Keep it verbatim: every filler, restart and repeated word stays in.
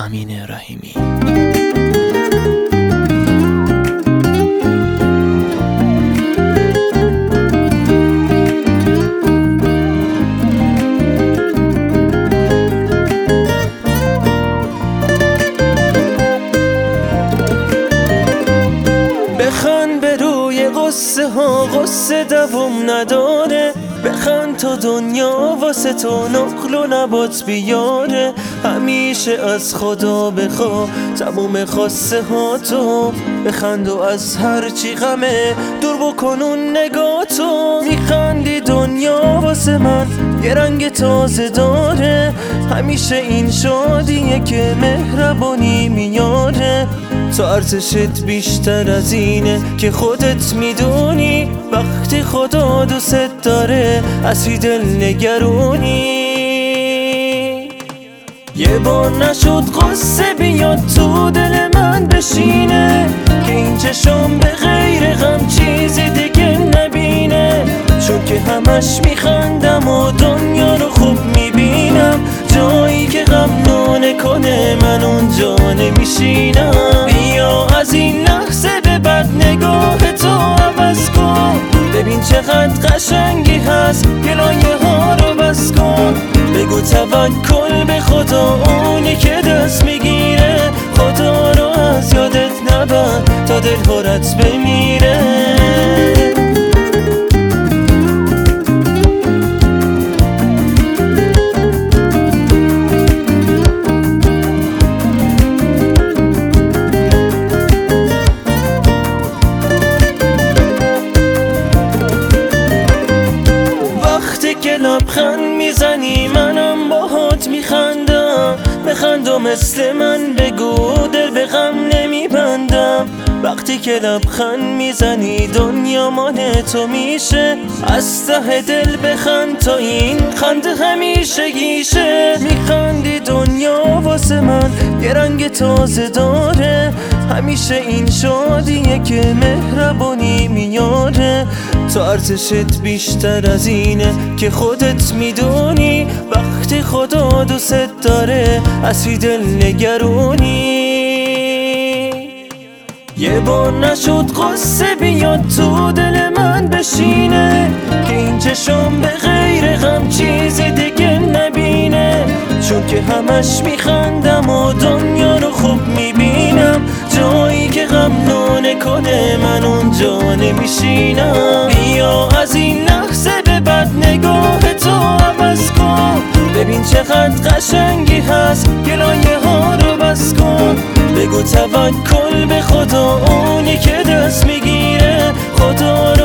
امین رحیمی. بخند به روی قصه ها، قصه دوم نداره. بخند تا دنیا واسه تو نقل و نبات بیاره. همیشه از خدا بخوا تموم خواسته ها تو. بخند و از هر چی غمه دور بکن اون نگاه تو. میخندی دنیا واسه من یه رنگ تازه داره. همیشه این شادیه که مهربانی میاره. تو ارزشت بیشتر از اینه که خودت میدونی. وقتی خدا دوست داره از این دل نگرونی. یه بار نشد قصه بیاد تو دل من بشینه، که این چشم به غیر غم چیزی دیگه نبینه. چون که همش میخندم و دنیا رو خوب میبینم. جایی که غم نکنه من اونجا نمیشینم. بیا از این لحظه به بعد نگاه تو عوض کن. ببین چقدر قشنگی هست، گلایه ها رو بس کن. بگو توکل به خدا اونی که دست میگیره. خدا رو از یادت نبر تا دل پرت بمیره. که لبخند میزنی منم باهات میخندم. بخند و مثل من بگو دل به غم نمیبندم. وقتی که لبخند میزنی دنیا مال تو میشه. از ته دل بخند تا این خنده همیشه گیشه. میخندی دنیا واسه من یه رنگ تازه داره. همیشه این شادیه که مهربانی میاره. تو ارزشت بیشتر از اینه که خودت میدونی. وقتی خدا دوست داره از این دل نگرونی. یه بار نشد قصه بیاد تو دل من بشینه، که این چشم به غیر غم چیزی دیگه نبینه. چون که همش میخندم و دنیا رو خوب میبینم. جایی که غم نکنه من اونجا نمیشینم. بیا از این لحظه به بعد نگاه تو عوض کن. ببین چقدر قشنگی هست، گلایه ها رو بس کن. بگو توکل به خدا اونی که دست میگیره. خدا